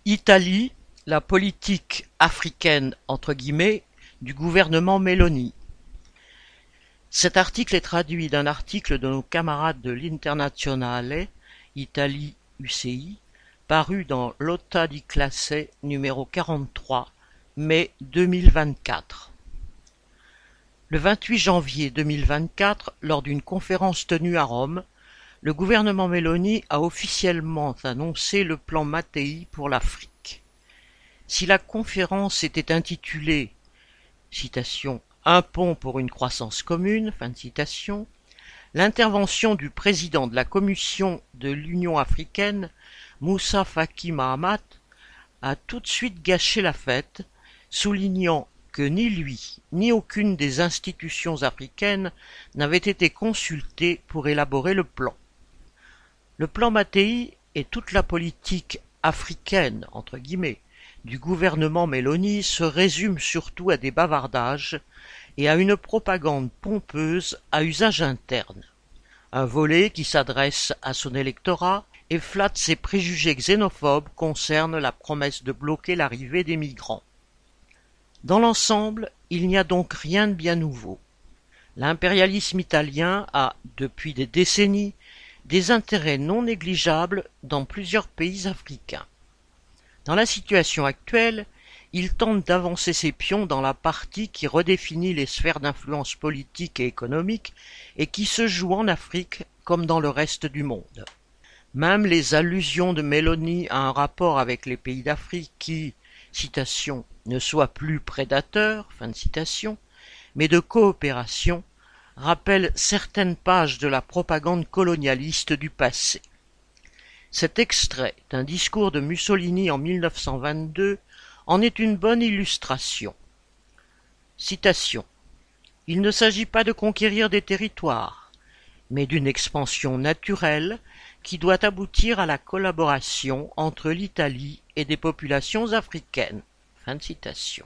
Italie, la politique africaine entre guillemets du gouvernement Meloni. Cet article est traduit d'un article de nos camarades de l'Internazionale Italie UCI, paru dans Lotta di Classe numéro 43, mai 2024. Le 28 janvier 2024, lors d'une conférence tenue à Rome, le gouvernement Meloni a officiellement annoncé le plan Mattei pour l'Afrique. Si la conférence était intitulée citation, « Un pont pour une croissance commune », fin de citation, l'intervention du président de la Commission de l'Union africaine, Moussa Faki Mahamat, a tout de suite gâché la fête, soulignant que ni lui ni aucune des institutions africaines n'avaient été consultées pour élaborer le plan. Le plan Mattei et toute la politique africaine, entre guillemets, du gouvernement Meloni se résument surtout à des bavardages et à une propagande pompeuse à usage interne. Un volet qui s'adresse à son électorat et flatte ses préjugés xénophobes concerne la promesse de bloquer l'arrivée des migrants. Dans l'ensemble, il n'y a donc rien de bien nouveau. L'impérialisme italien a, depuis des décennies, des intérêts non négligeables dans plusieurs pays africains. Dans la situation actuelle, il tente d'avancer ses pions dans la partie qui redéfinit les sphères d'influence politique et économique et qui se joue en Afrique comme dans le reste du monde. Même les allusions de Meloni à un rapport avec les pays d'Afrique qui, citation, ne soient plus prédateurs, fin de citation, mais de coopération, rappellent certaines pages de la propagande colonialiste du passé. Cet extrait d'un discours de Mussolini en 1922 en est une bonne illustration. Citation. « Il ne s'agit pas de conquérir des territoires, mais d'une expansion naturelle qui doit aboutir à la collaboration entre l'Italie et des populations africaines. » Fin de citation.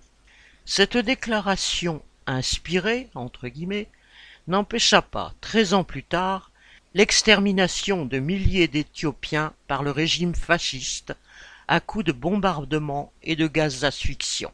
Cette déclaration inspirée, entre guillemets, n'empêcha pas, 13 ans plus tard, l'extermination de milliers d'Éthiopiens par le régime fasciste à coups de bombardements et de gaz d'asphyxiant.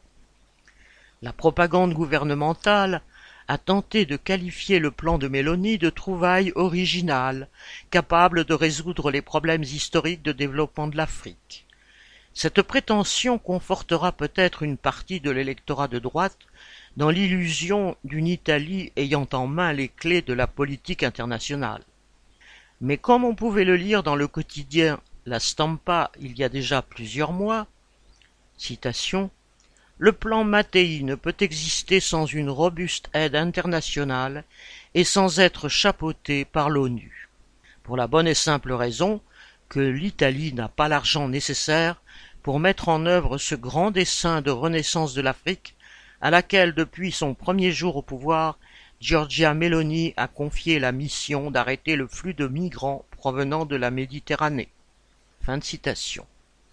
La propagande gouvernementale a tenté de qualifier le plan de Meloni de trouvaille originale, capable de résoudre les problèmes historiques de développement de l'Afrique. Cette prétention confortera peut-être une partie de l'électorat de droite dans l'illusion d'une Italie ayant en main les clés de la politique internationale. Mais comme on pouvait le lire dans le quotidien La Stampa il y a déjà plusieurs mois, citation, « Le plan Mattei ne peut exister sans une robuste aide internationale et sans être chapeauté par l'ONU, pour la bonne et simple raison que l'Italie n'a pas l'argent nécessaire pour mettre en œuvre ce grand dessein de renaissance de l'Afrique à laquelle, depuis son premier jour au pouvoir, Giorgia Meloni a confié la mission d'arrêter le flux de migrants provenant de la Méditerranée. » Fin de citation.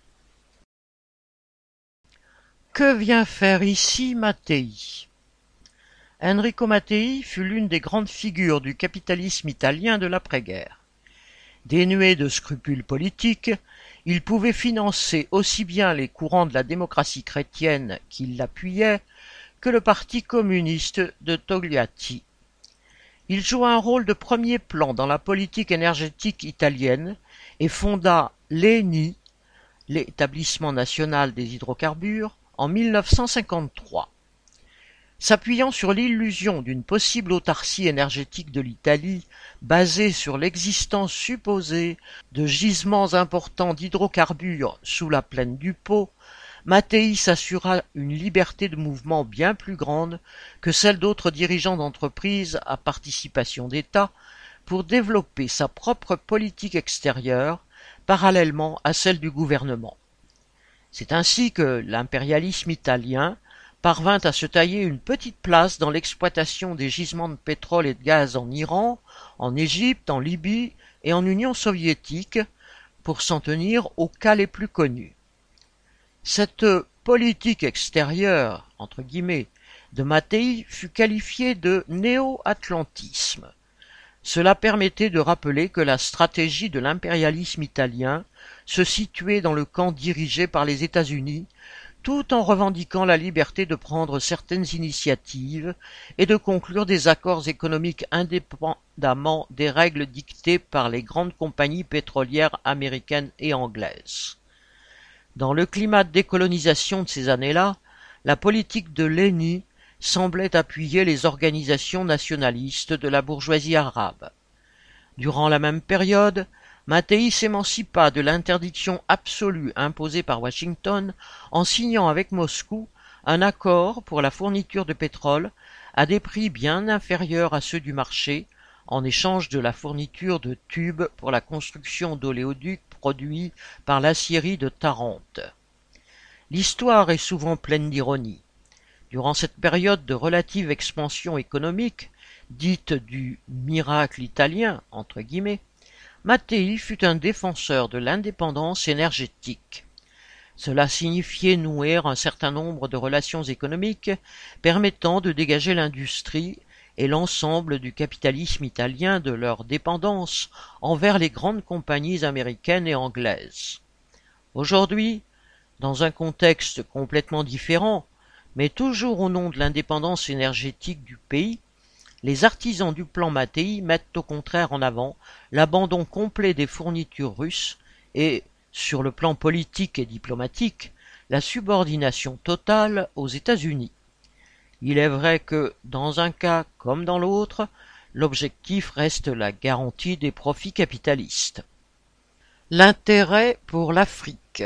Que vient faire ici Mattei? Enrico Mattei fut l'une des grandes figures du capitalisme italien de l'après-guerre. Dénué de scrupules politiques, il pouvait financer aussi bien les courants de la démocratie chrétienne qui l'appuyaient que le parti communiste de Togliatti. Il joua un rôle de premier plan dans la politique énergétique italienne et fonda l'ENI, l'établissement national des hydrocarbures, en 1953. S'appuyant sur l'illusion d'une possible autarcie énergétique de l'Italie basée sur l'existence supposée de gisements importants d'hydrocarbures sous la plaine du Pô, Mattei s'assura une liberté de mouvement bien plus grande que celle d'autres dirigeants d'entreprises à participation d'État pour développer sa propre politique extérieure parallèlement à celle du gouvernement. C'est ainsi que l'impérialisme italien parvint à se tailler une petite place dans l'exploitation des gisements de pétrole et de gaz en Iran, en Égypte, en Libye et en Union soviétique, pour s'en tenir aux cas les plus connus. Cette politique extérieure, entre guillemets, de Mattei fut qualifiée de néo-atlantisme. Cela permettait de rappeler que la stratégie de l'impérialisme italien se situait dans le camp dirigé par les États-Unis, tout en revendiquant la liberté de prendre certaines initiatives et de conclure des accords économiques indépendamment des règles dictées par les grandes compagnies pétrolières américaines et anglaises. Dans le climat de décolonisation de ces années-là, la politique de Leni semblait appuyer les organisations nationalistes de la bourgeoisie arabe. Durant la même période, Mattei s'émancipa de l'interdiction absolue imposée par Washington en signant avec Moscou un accord pour la fourniture de pétrole à des prix bien inférieurs à ceux du marché, en échange de la fourniture de tubes pour la construction d'oléoducs produits par l'aciérie de Tarente. L'histoire est souvent pleine d'ironie. Durant cette période de relative expansion économique, dite du « miracle italien », entre guillemets, Mattei fut un défenseur de l'indépendance énergétique. Cela signifiait nouer un certain nombre de relations économiques permettant de dégager l'industrie et l'ensemble du capitalisme italien de leur dépendance envers les grandes compagnies américaines et anglaises. Aujourd'hui, dans un contexte complètement différent, mais toujours au nom de l'indépendance énergétique du pays, les artisans du plan Mattei mettent au contraire en avant l'abandon complet des fournitures russes et, sur le plan politique et diplomatique, la subordination totale aux États-Unis. Il est vrai que, dans un cas comme dans l'autre, l'objectif reste la garantie des profits capitalistes. L'intérêt pour l'Afrique.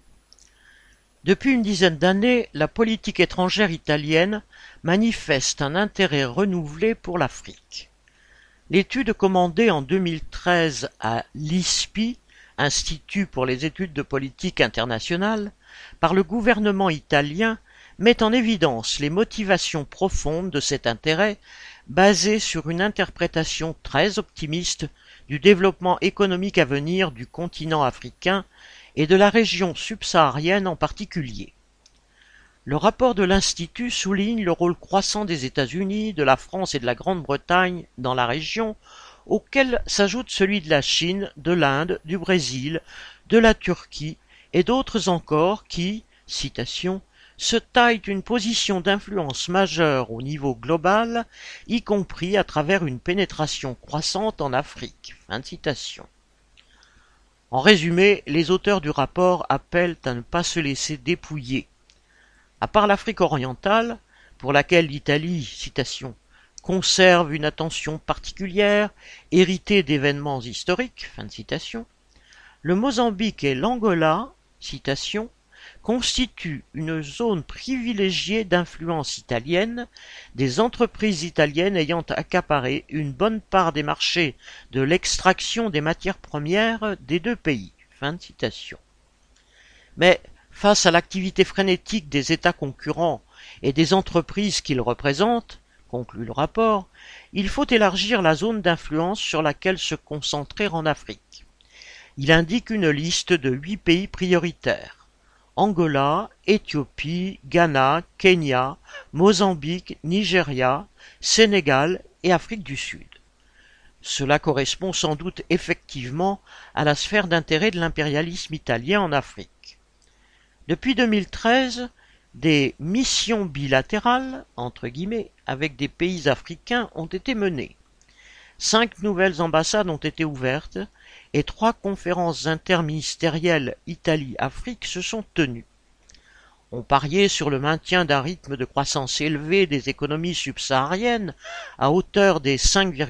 Depuis une dizaine d'années, la politique étrangère italienne manifeste un intérêt renouvelé pour l'Afrique. L'étude commandée en 2013 à l'ISPI, Institut pour les études de politique internationale, par le gouvernement italien, met en évidence les motivations profondes de cet intérêt basé sur une interprétation très optimiste du développement économique à venir du continent africain et de la région subsaharienne en particulier. Le rapport de l'Institut souligne le rôle croissant des États-Unis, de la France et de la Grande-Bretagne dans la région, auquel s'ajoute celui de la Chine, de l'Inde, du Brésil, de la Turquie et d'autres encore qui, citation, se taillent une position d'influence majeure au niveau global, y compris à travers une pénétration croissante en Afrique. Fin de citation. En résumé, les auteurs du rapport appellent à ne pas se laisser dépouiller. À part l'Afrique orientale, pour laquelle l'Italie, citation, conserve une attention particulière, héritée d'événements historiques, fin de citation, le Mozambique et l'Angola, citation, constituent une zone privilégiée d'influence italienne, des entreprises italiennes ayant accaparé une bonne part des marchés de l'extraction des matières premières des deux pays. Fin de citation. Mais, face à l'activité frénétique des États concurrents et des entreprises qu'ils représentent, conclut le rapport, il faut élargir la zone d'influence sur laquelle se concentrer en Afrique. Il indique une liste de 8 pays prioritaires. Angola, Éthiopie, Ghana, Kenya, Mozambique, Nigeria, Sénégal et Afrique du Sud. Cela correspond sans doute effectivement à la sphère d'intérêt de l'impérialisme italien en Afrique. Depuis 2013, des missions bilatérales, entre guillemets, avec des pays africains ont été menées. 5 nouvelles ambassades ont été ouvertes et 3 conférences interministérielles Italie-Afrique se sont tenues. On pariait sur le maintien d'un rythme de croissance élevé des économies subsahariennes à hauteur des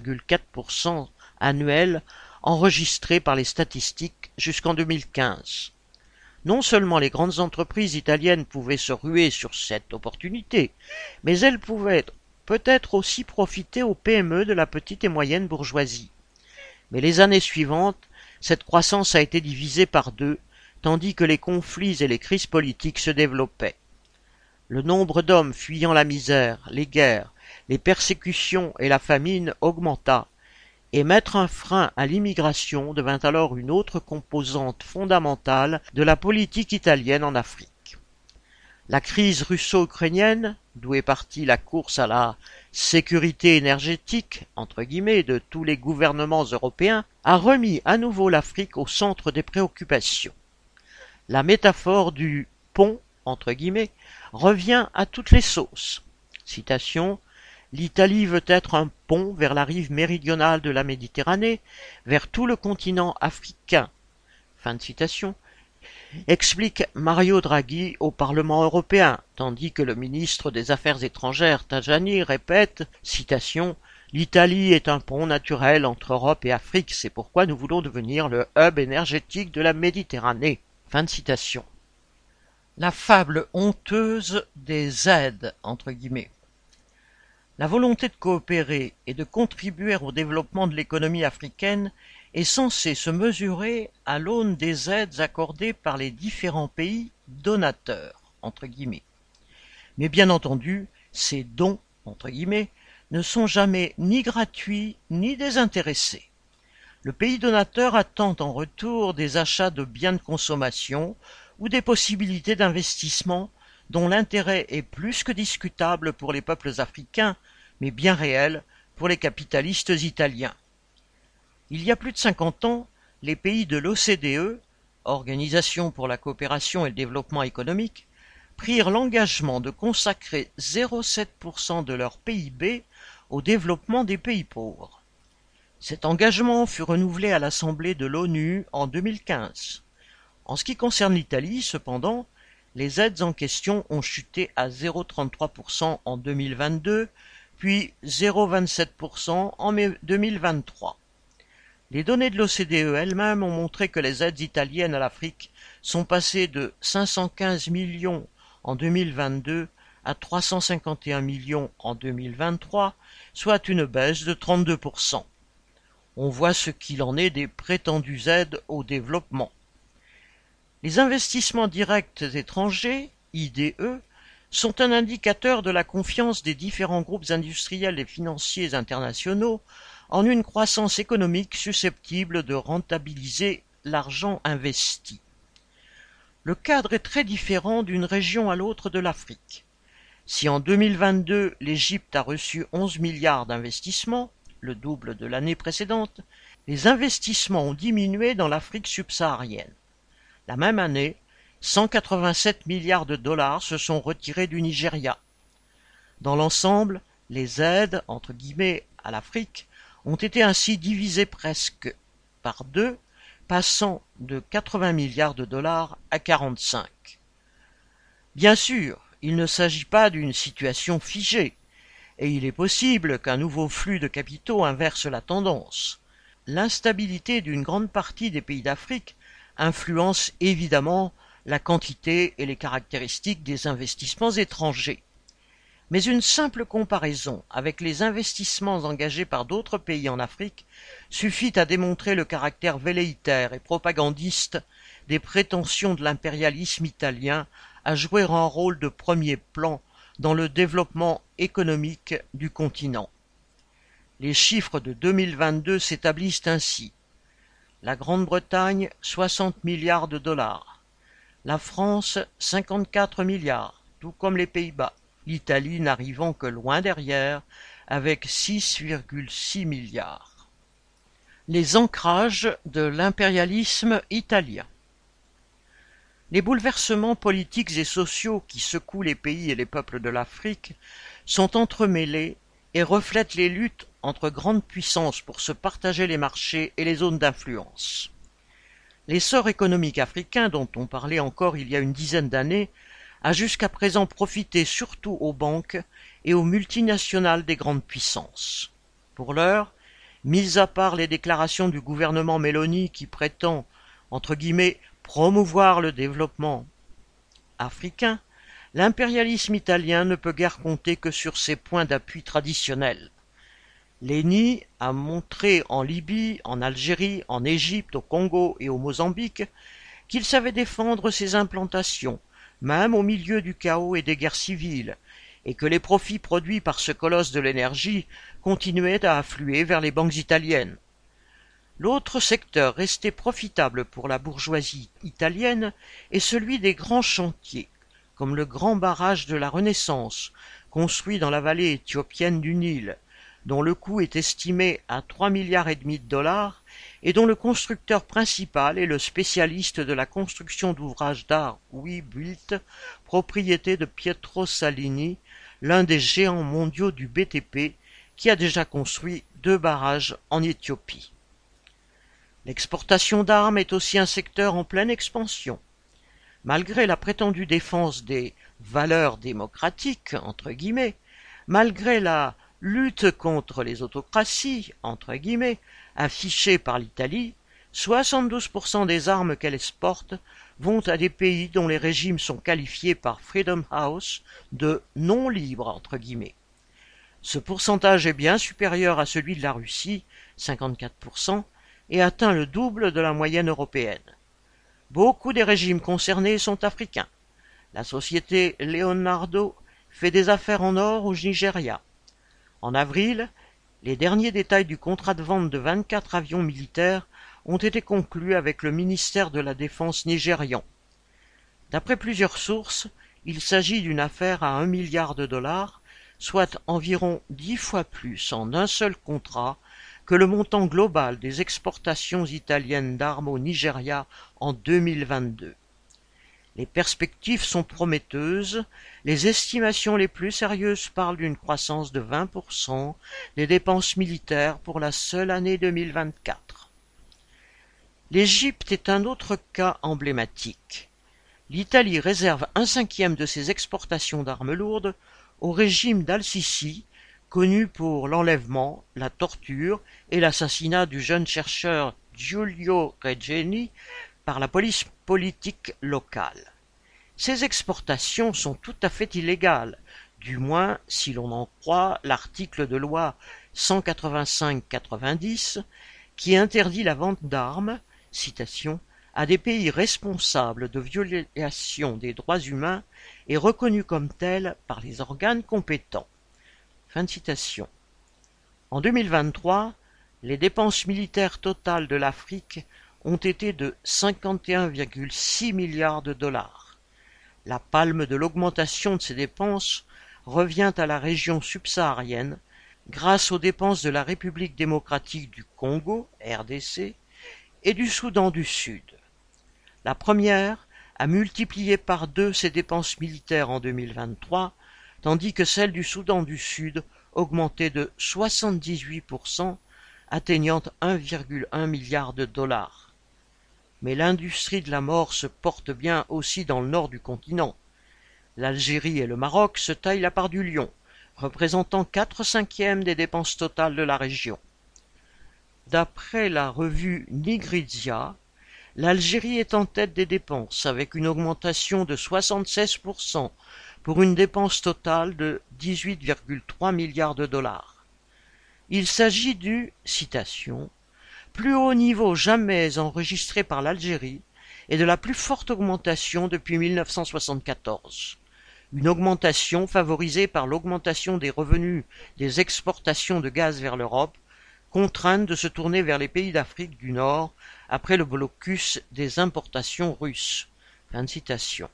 5,4% annuels enregistrés par les statistiques jusqu'en 2015. Non seulement les grandes entreprises italiennes pouvaient se ruer sur cette opportunité, mais elles pouvaient peut-être aussi profiter aux PME de la petite et moyenne bourgeoisie. Mais les années suivantes, cette croissance a été divisée par 2, tandis que les conflits et les crises politiques se développaient. Le nombre d'hommes fuyant la misère, les guerres, les persécutions et la famine augmenta, et mettre un frein à l'immigration devint alors une autre composante fondamentale de la politique italienne en Afrique. La crise russo-ukrainienne, d'où est partie la course à la sécurité énergétique, entre guillemets, de tous les gouvernements européens, a remis à nouveau l'Afrique au centre des préoccupations. La métaphore du pont, entre guillemets, revient à toutes les sauces. Citation: l'Italie veut être un pont vers la rive méridionale de la Méditerranée, vers tout le continent africain. Fin de citation. Explique Mario Draghi au Parlement européen, tandis que le ministre des Affaires étrangères Tajani répète, citation, l'Italie est un pont naturel entre Europe et Afrique, c'est pourquoi nous voulons devenir le hub énergétique de la Méditerranée. Fin de citation. La fable honteuse des aides, entre guillemets. La volonté de coopérer et de contribuer au développement de l'économie africaine est censée se mesurer à l'aune des aides accordées par les différents pays donateurs, entre guillemets. Mais bien entendu, ces dons, entre guillemets, ne sont jamais ni gratuits ni désintéressés. Le pays donateur attend en retour des achats de biens de consommation ou des possibilités d'investissement dont l'intérêt est plus que discutable pour les peuples africains, mais bien réel pour les capitalistes italiens. Il y a plus de 50 ans, les pays de l'OCDE, Organisation pour la coopération et le développement économique, prirent l'engagement de consacrer 0,7% de leur PIB au développement des pays pauvres. Cet engagement fut renouvelé à l'Assemblée de l'ONU en 2015. En ce qui concerne l'Italie, cependant, les aides en question ont chuté à 0,33% en 2022, puis 0,27% en 2023. Les données de l'OCDE elles-mêmes ont montré que les aides italiennes à l'Afrique sont passées de 515 millions en 2022 à 351 millions en 2023, soit une baisse de 32%. On voit ce qu'il en est des prétendues aides au développement. Les investissements directs étrangers, IDE, sont un indicateur de la confiance des différents groupes industriels et financiers internationaux en une croissance économique susceptible de rentabiliser l'argent investi. Le cadre est très différent d'une région à l'autre de l'Afrique. Si en 2022 l'Égypte a reçu 11 milliards d'investissements, le double de l'année précédente, les investissements ont diminué dans l'Afrique subsaharienne. La même année, 187 milliards de dollars se sont retirés du Nigeria. Dans l'ensemble, les aides, entre guillemets, à l'Afrique ont été ainsi divisées presque par 2, passant de 80 milliards de dollars à 45. Bien sûr, il ne s'agit pas d'une situation figée, et il est possible qu'un nouveau flux de capitaux inverse la tendance. L'instabilité d'une grande partie des pays d'Afrique influence évidemment la quantité et les caractéristiques des investissements étrangers. Mais une simple comparaison avec les investissements engagés par d'autres pays en Afrique suffit à démontrer le caractère velléitaire et propagandiste des prétentions de l'impérialisme italien à jouer un rôle de premier plan dans le développement économique du continent. Les chiffres de 2022 s'établissent ainsi. La Grande-Bretagne, 60 milliards de dollars. La France, 54 milliards, tout comme les Pays-Bas. L'Italie n'arrivant que loin derrière, avec 6,6 milliards. Les ancrages de l'impérialisme italien. Les bouleversements politiques et sociaux qui secouent les pays et les peuples de l'Afrique sont entremêlés et reflètent les luttes entre grandes puissances pour se partager les marchés et les zones d'influence. L'essor économique africain, dont on parlait encore il y a une dizaine d'années, a jusqu'à présent profité surtout aux banques et aux multinationales des grandes puissances. Pour l'heure, mis à part les déclarations du gouvernement Meloni qui prétend, entre guillemets, promouvoir le développement africain, l'impérialisme italien ne peut guère compter que sur ses points d'appui traditionnels. L'ENI a montré en Libye, en Algérie, en Égypte, au Congo et au Mozambique qu'il savait défendre ses implantations, même au milieu du chaos et des guerres civiles, et que les profits produits par ce colosse de l'énergie continuaient à affluer vers les banques italiennes. L'autre secteur resté profitable pour la bourgeoisie italienne est celui des grands chantiers, comme le grand barrage de la Renaissance, construit dans la vallée éthiopienne du Nil, dont le coût est estimé à 3,5 milliards de dollars et dont le constructeur principal est le spécialiste de la construction d'ouvrages d'art Webuilt, propriété de Pietro Salini, l'un des géants mondiaux du BTP, qui a déjà construit 2 barrages en Éthiopie. L'exportation d'armes est aussi un secteur en pleine expansion. Malgré la prétendue défense des « valeurs démocratiques », entre guillemets, malgré la « lutte contre les autocraties », entre guillemets, affichée par l'Italie, 72% des armes qu'elle exporte vont à des pays dont les régimes sont qualifiés par Freedom House de « non libres », entre guillemets. Ce pourcentage est bien supérieur à celui de la Russie, 54%, et atteint le double de la moyenne européenne. Beaucoup des régimes concernés sont africains. La société Leonardo fait des affaires en or au Nigeria. En avril, les derniers détails du contrat de vente de 24 avions militaires ont été conclus avec le ministère de la Défense nigérian. D'après plusieurs sources, il s'agit d'une affaire à 1 milliard de dollars, soit environ 10 fois plus en un seul contrat que le montant global des exportations italiennes d'armes au Nigeria en 2022. Les perspectives sont prometteuses, les estimations les plus sérieuses parlent d'une croissance de 20% des dépenses militaires pour la seule année 2024. L'Égypte est un autre cas emblématique. L'Italie réserve 1/5 de ses exportations d'armes lourdes au régime d'Al-Sisi, connu pour l'enlèvement, la torture et l'assassinat du jeune chercheur Giulio Regeni par la police politique locale. Ces exportations sont tout à fait illégales, du moins si l'on en croit l'article de loi 185/90 qui interdit la vente d'armes, citation, à des pays responsables de violations des droits humains et reconnus comme tels par les organes compétents. Fin de citation. En 2023, les dépenses militaires totales de l'Afrique ont été de 51,6 milliards de dollars. La palme de l'augmentation de ces dépenses revient à la région subsaharienne grâce aux dépenses de la République démocratique du Congo, RDC, et du Soudan du Sud. La première a multiplié par 2 ses dépenses militaires en 2023, tandis que celle du Soudan du Sud augmentait de 78%, atteignant 1,1 milliard de dollars. Mais l'industrie de la mort se porte bien aussi dans le nord du continent. L'Algérie et le Maroc se taillent la part du lion, représentant 4/5 des dépenses totales de la région. D'après la revue Nigrizia, l'Algérie est en tête des dépenses, avec une augmentation de 76%, pour une dépense totale de 18,3 milliards de dollars. Il s'agit du, citation, plus haut niveau jamais enregistré par l'Algérie et de la plus forte augmentation depuis 1974. Une augmentation favorisée par l'augmentation des revenus des exportations de gaz vers l'Europe, contrainte de se tourner vers les pays d'Afrique du Nord après le blocus des importations russes. Fin de citation.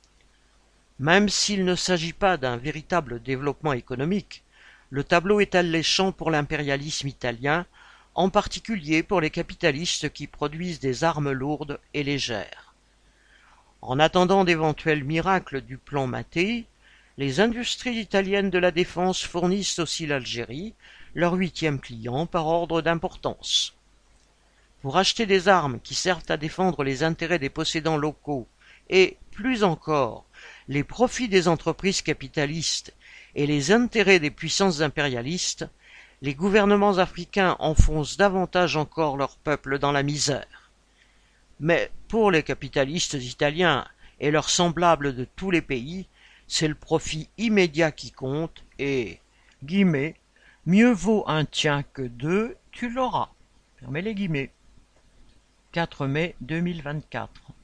Même s'il ne s'agit pas d'un véritable développement économique, le tableau est alléchant pour l'impérialisme italien, en particulier pour les capitalistes qui produisent des armes lourdes et légères. En attendant d'éventuels miracles du plan Mattei, les industries italiennes de la défense fournissent aussi l'Algérie, leur 8e client par ordre d'importance. Pour acheter des armes qui servent à défendre les intérêts des possédants locaux et, plus encore, les profits des entreprises capitalistes et les intérêts des puissances impérialistes, les gouvernements africains enfoncent davantage encore leur peuple dans la misère. Mais pour les capitalistes italiens et leurs semblables de tous les pays, c'est le profit immédiat qui compte et, guillemets, mieux vaut un tien que 2, tu l'auras. Fermez les guillemets. 4 mai 2024.